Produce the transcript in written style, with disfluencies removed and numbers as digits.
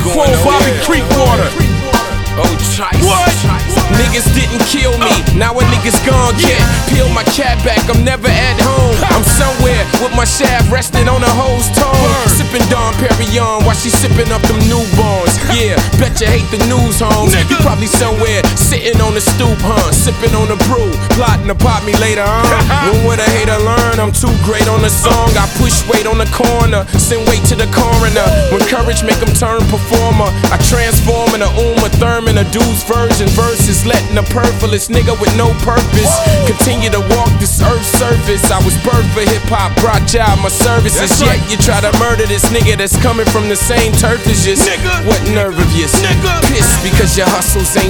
Quo, Bobby Creekwater. Oh, Chice. What? Niggas didn't kill me, now a nigga's gone, yeah. Peel my cap back, I'm never at home. I'm somewhere with my shaft resting on a hoe's tongue. Sipping Dom Perignon while she sipping up them newborns. Yeah, bet you hate the news, homes. You probably somewhere sitting on the stoop, huh? Sipping on the brew, plotting to pop me later, When would a hater learn? I'm too great on the song. I push weight on the corner, send weight to the coroner. When courage make them turn performer, I transform in a Uma Thurman, a dude's version. Versus letting a purpleist nigga with no purpose continue to walk this earth's surface. I was birthed for hip-hop, brought y'all my services. Yet you try to murder this nigga that's coming from the same turf as you. What nerve of yours? Pissed because your hustles ain't